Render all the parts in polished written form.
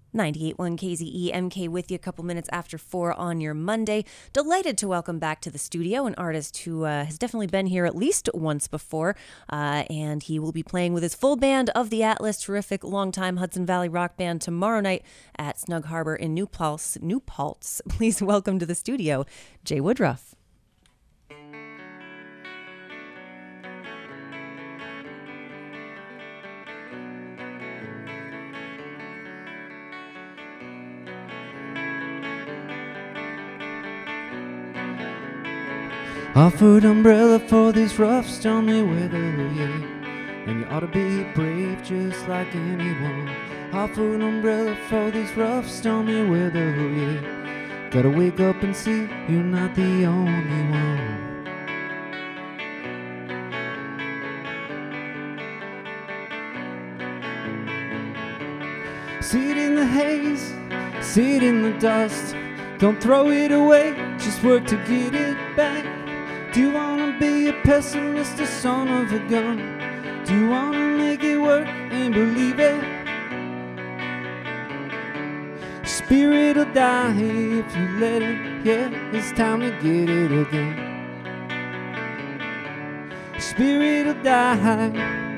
98.1 KZE MK with you a couple minutes after 4 on your Monday. Delighted to welcome back to the studio an artist who has definitely been here at least once before, and he will be playing with his full band of the Atlas, terrific longtime Hudson Valley rock band, tomorrow night at Snug Harbor in New Paltz. Please welcome to the studio, Jay Woodruff. Offered umbrella for this rough, stormy weather, yeah. And you ought to be brave just like anyone. Offered umbrella for this rough, stormy weather, yeah. Gotta wake up and see you're not the only one. See it in the haze, see it in the dust. Don't throw it away, just work to get it back. Do you wanna be a pessimist, a son of a gun? Do you wanna make it work and believe it? Spirit'll die if you let it, yeah, it's time to get it again. Spirit'll die.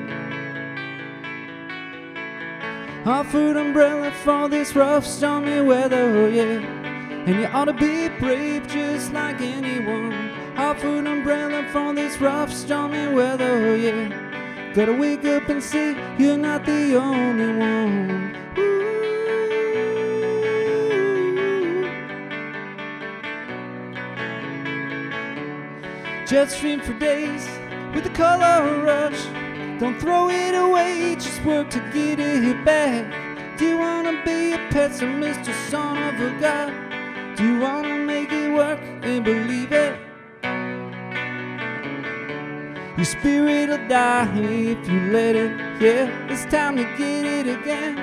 Offered umbrella for this rough, stormy weather, yeah. And you ought to be brave just like anyone. Offered umbrella for this rough, stormy weather, yeah. Gotta wake up and see you're not the only one. Ooh. Jet stream for days with the color rush. Don't throw it away, just work to get it back. Do you wanna be a pessimist, a son of a god? Do you wanna make it work and believe it? Your spirit'll die if you let it, yeah, it's time to get it again.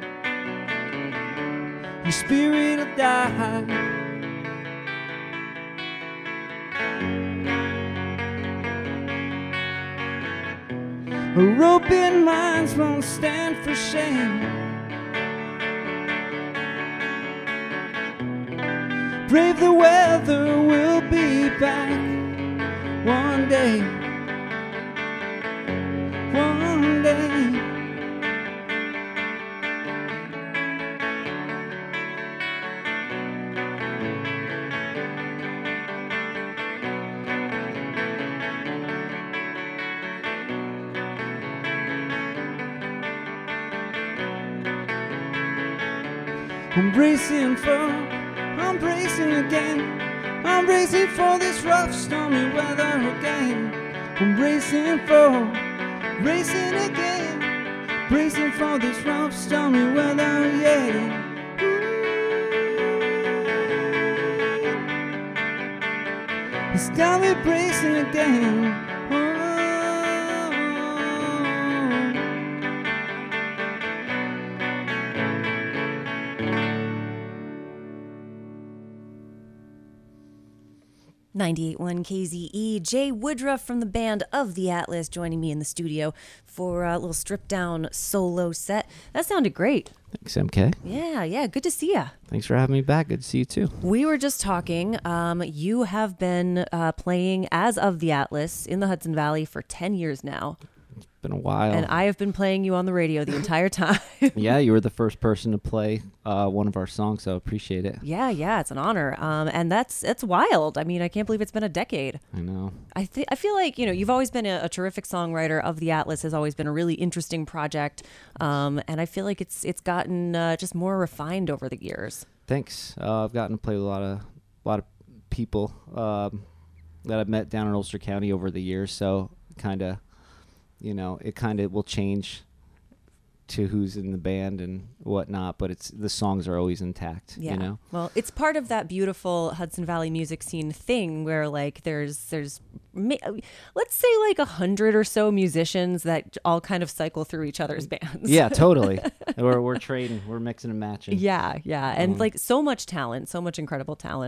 Your spirit'll die. European minds won't stand for shame. Brave the weather, we'll be back one day. One day. I'm bracing again. I'm bracing for this rough, stormy weather again. I'm racing again. Bracing for this rough, stormy weather, yeah. Ooh. It's got me bracing again. Oh. 98.1 KZE, Jay Woodruff from the band of the Atlas joining me in the studio for a little stripped down solo set. That sounded great. Thanks, MK. Yeah, good to see you. Thanks for having me back. Good to see you too. We were just talking. You have been playing as of the Atlas in the Hudson Valley for 10 years now. Been a while. And I have been playing you on the radio the entire time. Yeah, you were the first person to play one of our songs, so I appreciate it. Yeah, it's an honor. And it's wild. I mean, I can't believe it's been a decade. I know. I feel like, you've always been a terrific songwriter. Of the Atlas has always been a really interesting project. And I feel like it's gotten just more refined over the years. Thanks. I've gotten to play with a lot of people that I've met down in Ulster County over the years, so it kind of will change to who's in the band and whatnot, but the songs are always intact. Yeah. Well, it's part of that beautiful Hudson Valley music scene thing where like there's let's say like 100 or so musicians that all kind of cycle through each other's bands. Yeah, totally. we're trading, we're mixing and matching. Yeah, and like so much talent, so much incredible talent.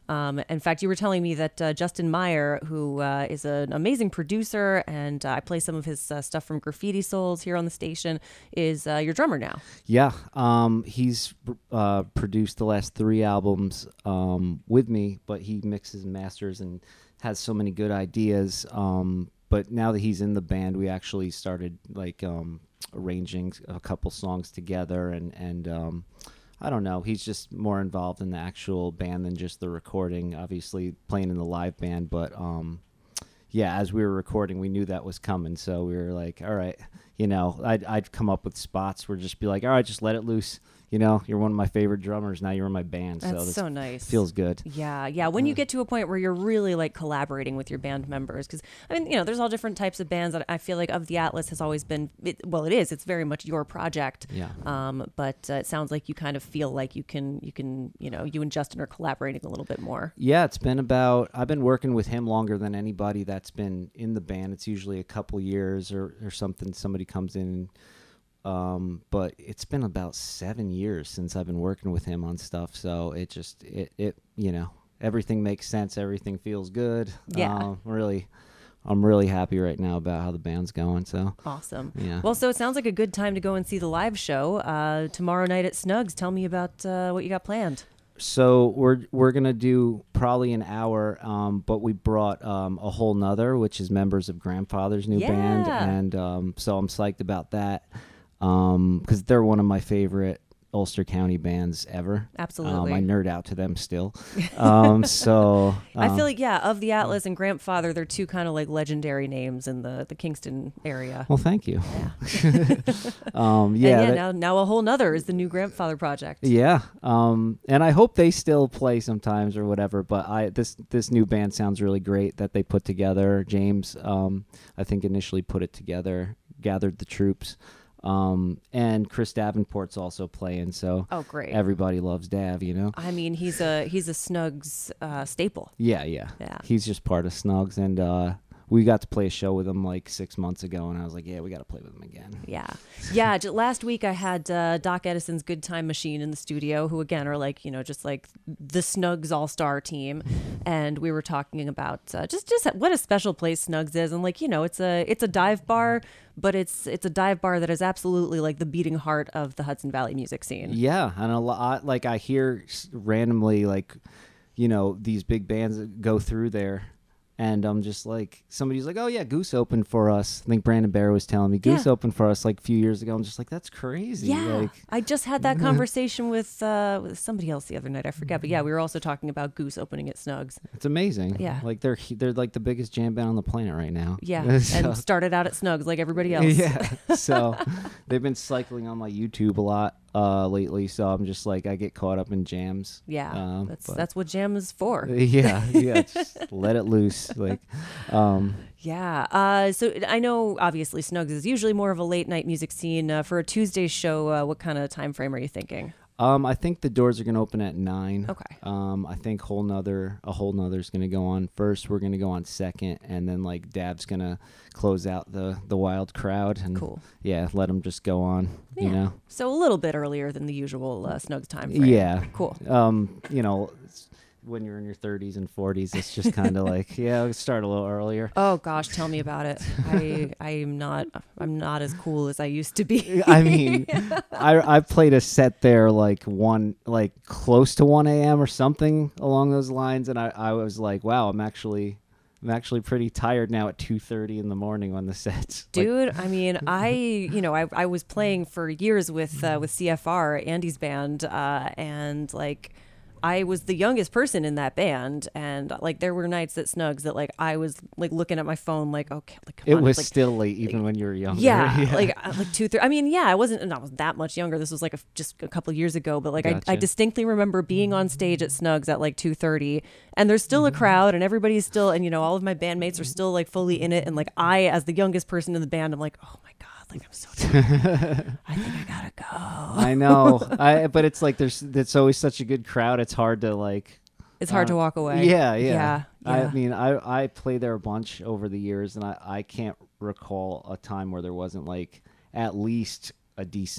In fact, you were telling me that Justin Meyer, who is an amazing producer, and I play some of his stuff from Graffiti Souls here on the station, is your drummer now. Yeah, he's produced the last 3 albums with me, but he mixes and masters and has so many good ideas. But now that he's in the band, we actually started like arranging a couple songs together, and I don't know, he's just more involved in the actual band than just the recording, obviously playing in the live band. But yeah, as we were recording, we knew that was coming, so we were like, all right, I'd come up with spots where just be like, all right, just let it loose. You're one of my favorite drummers. Now you're in my band. That's so nice. Feels good. Yeah. When you get to a point where you're really like collaborating with your band members, because I mean, there's all different types of bands. That I feel like Of the Atlas has always been, it is. It's very much your project. Yeah. But it sounds like you kind of feel like you can, you and Justin are collaborating a little bit more. Yeah, I've been working with him longer than anybody that's been in the band. It's usually a couple years or something. Somebody comes in. But it's been about 7 years since I've been working with him on stuff. So it just, everything makes sense. Everything feels good. Yeah. I'm really happy right now about how the band's going. So awesome. Yeah. Well, so it sounds like a good time to go and see the live show, tomorrow night at Snugs. Tell me about, what you got planned. So we're gonna do probably an hour, but we brought a Whole Nother, which is members of Grandfather's new band, and so I'm psyched about that. Because they're one of my favorite Ulster County bands ever. Absolutely. I nerd out to them still. So I feel like, Of the Atlas and Grandfather, they're 2 kind of like legendary names in the Kingston area. Well, thank you. Yeah. Now A Whole Nother is the new Grandfather project. Yeah. And I hope they still play sometimes or whatever, but this new band sounds really great that they put together. James, I think initially put it together, gathered the troops. And Chris Davenport's also playing, so great. Everybody loves Dav, I mean, he's a Snugs staple. Yeah. He's just part of Snugs, and we got to play a show with him like 6 months ago, and I was like, yeah, we got to play with him again. Yeah. Last week I had Doc Edison's Good Time Machine in the studio, who again are like, just like the Snugs all-star team, and we were talking about just what a special place Snugs is, and like, it's a dive bar, but it's a dive bar that is absolutely like the beating heart of the Hudson Valley music scene. Yeah, and a lot, like I hear randomly like, these big bands that go through there. And I'm just like, somebody's like, oh, yeah, Goose opened for us. I think Brandon Bear was telling me Goose opened for us like a few years ago. I'm just like, that's crazy. Yeah, like, I just had that conversation with somebody else the other night. I forget. But yeah, we were also talking about Goose opening at Snugs. It's amazing. Yeah. Like they're like the biggest jam band on the planet right now. Yeah, so, and started out at Snugs like everybody else. Yeah, so they've been cycling on my YouTube a lot lately, so I'm just like, I get caught up in jams. Yeah, that's what jam is for. Yeah, just let it loose. Like, yeah. So I know obviously Snugs is usually more of a late night music scene. For a Tuesday show, what kind of time frame are you thinking? I think the doors are going to open at 9. Okay. I think a Whole Nother is going to go on first. We're going to go on second, and then like Dav's going to close out the wild crowd. And cool. Yeah, let them just go on. Yeah. So a little bit earlier than the usual Snugs time frame. Yeah. Cool. When you're in your 30s and 40s, it's just kind of like, yeah, let's start a little earlier. Oh gosh, tell me about it. I'm not as cool as I used to be. I mean, I played a set there like close to 1 a.m. or something along those lines, and I was like, wow, I'm actually pretty tired now at 2:30 in the morning on the sets. Dude, I mean, I was playing for years with CFR, Andy's band, and like I was the youngest person in that band, and like there were nights at Snugs that like I was like looking at my phone like, okay, like come on. It was like, still late even when you were younger. Yeah, like 2, 3. I mean, yeah, I wasn't that much younger. This was like just a couple of years ago, but like Gotcha. I distinctly remember being on stage at Snugs at like 2:30, and there's still a crowd, and everybody's still, and all of my bandmates are still like fully in it, and like I, as the youngest person in the band, I'm like, oh my god. Like I'm so tired. I think I gotta go. I know. But it's like it's always such a good crowd. It's hard to like. It's hard to walk away. Yeah. I mean, I played there a bunch over the years, and I can't recall a time where there wasn't like at least a decent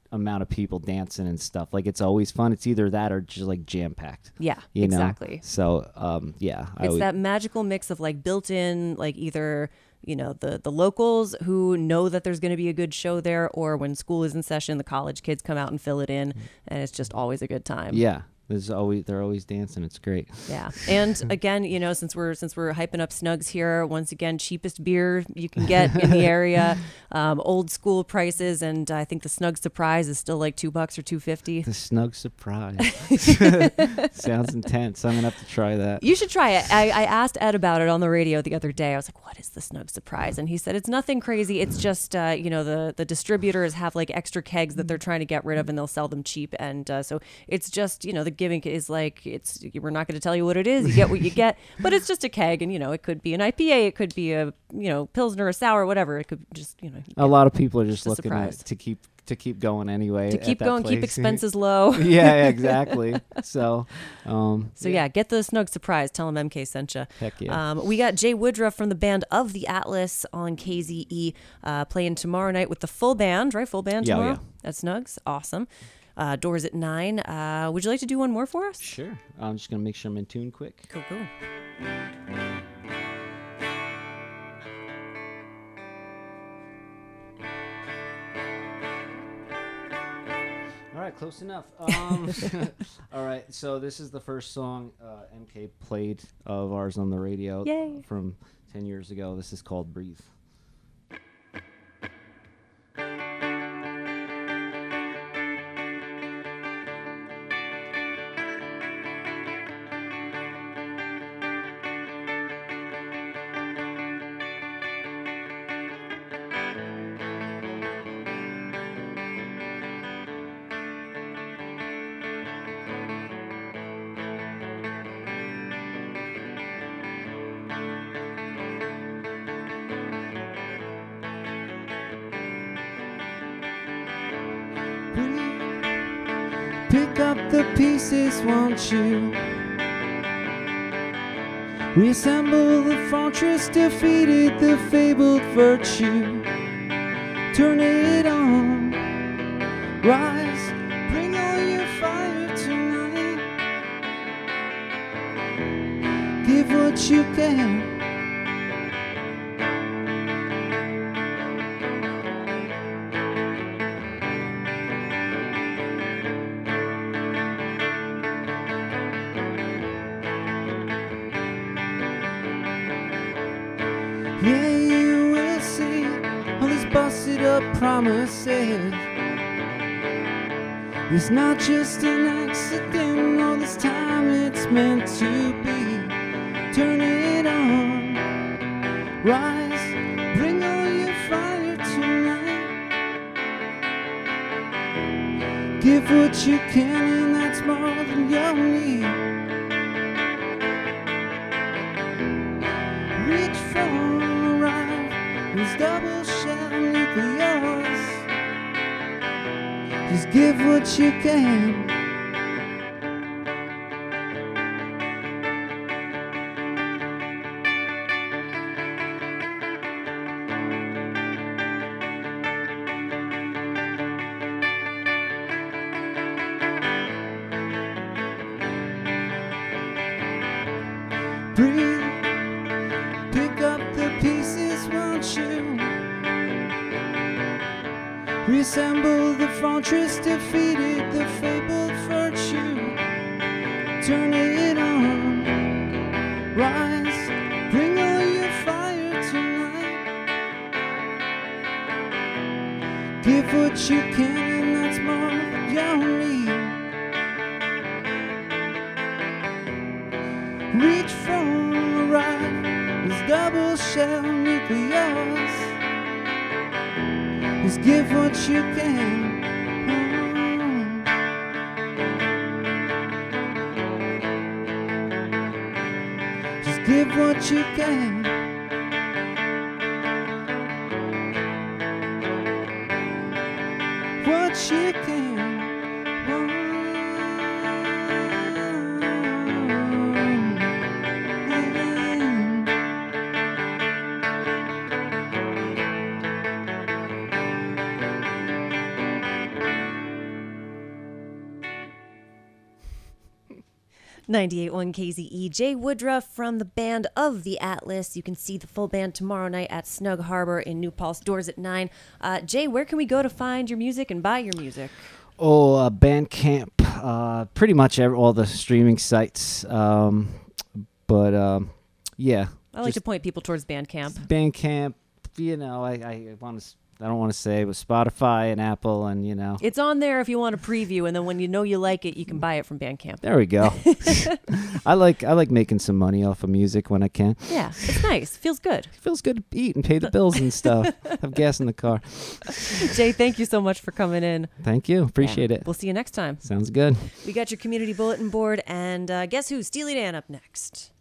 amount of people dancing and stuff. Like it's always fun. It's either that or just like jam packed. Yeah, you exactly. know? So yeah, it's that magical mix of like built in, like either the locals who know that there's going to be a good show there, or when school is in session, the college kids come out and fill it in, and it's just always a good time. Yeah. They're always dancing. It's great. Yeah. And again, since we're hyping up Snugs here, once again, cheapest beer you can get in the area, old school prices, and I think the Snug Surprise is still like $2 or $2.50. The Snug Surprise sounds intense. I'm gonna have to try that. You should try it. I asked Ed about it on the radio the other day. I was like, "What is the Snug Surprise?" And he said it's nothing crazy. It's just the distributors have like extra kegs that they're trying to get rid of, and they'll sell them cheap. And so it's just the gimmick is like we're not going to tell you what it is. You get what you get, but it's just a keg, and it could be an IPA, it could be a Pilsner, a sour, whatever. It could just a lot of people are just looking to keep going anyway. To keep going, place. Keep expenses low. Yeah, exactly. So yeah, get the Snug Surprise. Tell them MK sent you. Heck yeah. We got Jay Woodruff from the band Of the Atlas on KZE playing tomorrow night with the full band, right? Full band tomorrow at Snugs. Awesome. Doors at 9. Would you like to do one more for us? Sure. I'm just going to make sure I'm in tune quick. Cool. All right, close enough. All right, so this is the first song MK played of ours on the radio. Yay. From 10 years ago. This is called Breathe. Pick up the pieces, won't you? Reassemble the fortress, defeated the fabled virtue. Turn it on, rise, bring all your fire tonight. Give what you can. Yeah, you will see all these busted up promises. It's not just an accident, all this time it's meant to be. Turn it on, rise, bring all your fire tonight. Give what you can, and that's more than you'll need. Reach for these double shell nuclears. Just give what you can. Breathe. Pick up the pieces, won't you? Reassemble the fortress, defeated the fabled virtue. Turn it on, rise, bring all your fire tonight. Give what you can, and that's more than you'll need. Reach for a ride, these double shell nuclears. Just give what you can. Just give what you can. What you can. 98.1 KZE. Jay Woodruff from the band of the Atlas. You can see the full band tomorrow night at Snug Harbor in New Paltz. Doors at 9. Jay, where can we go to find your music and buy your music? Oh, Bandcamp. Pretty much all the streaming sites. Yeah. I like to point people towards Bandcamp. Bandcamp. You know, I want to. I don't want to say, but Spotify and Apple and, you know. It's on there if you want a preview, and then when you know you like it, you can buy it from Bandcamp. There we go. I like making some money off of music when I can. Yeah, it's nice. Feels good. It feels good to eat and pay the bills and stuff. Have gas in the car. Jay, thank you so much for coming in. Thank you. Appreciate it. We'll see you next time. Sounds good. We got your community bulletin board, and guess who? Steely Dan up next.